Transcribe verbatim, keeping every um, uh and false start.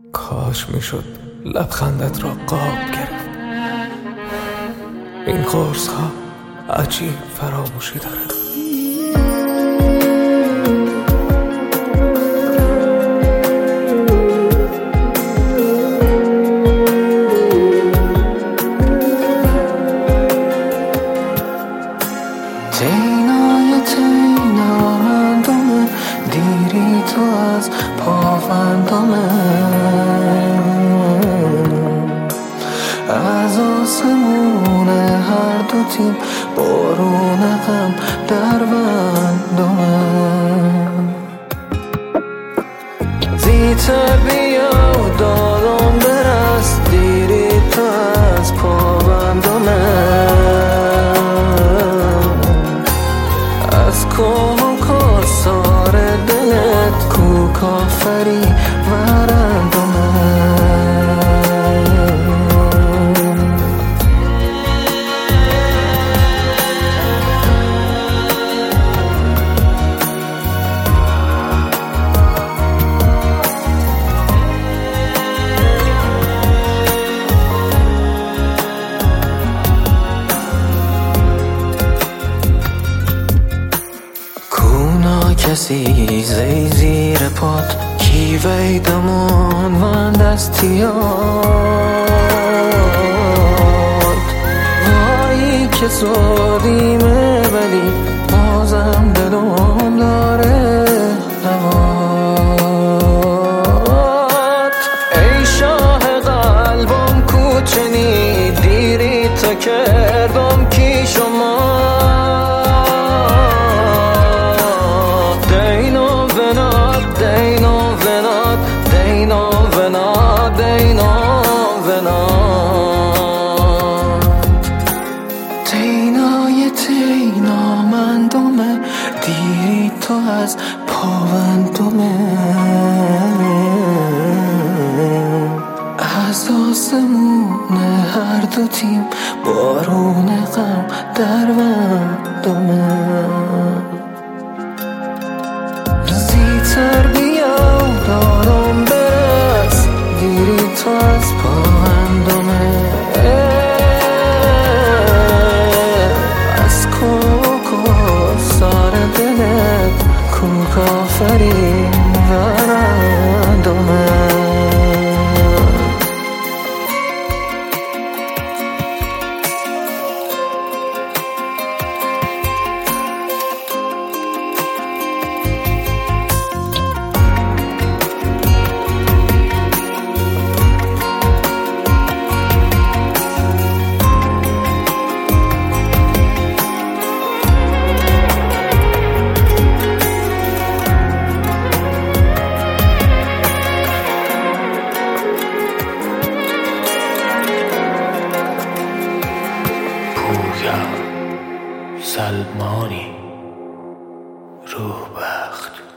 کاش میشد لبخندت را قاب گرفت. این قرص ها عجیب فراموشی دارد. تینای تینا من دومه، دیری تو از پافندامه، از آسمون هر دو تیم بارون غم در بندامه. زیتر بیا و دادم برس، دیری تو از پابندامه، از کوه کاسار دلت کو کافری ورندامه. کسی زی زیر پات کی ویدمان من دستیات، وایی که سودیمه ولی بازم دلم داره هوات. ای شاه قلبم کوچنی، دیری تا کردم کی شما، تینای تینا من دومه، دیری تو از پاوندومه، از آسمون هر دو تیم بارون غم در بندومه. زیتر بیا دارم برس، دیری تو از پاوندومه، از کوکو سار دلت کو کافری ورندومه. سلمانی روح بخت.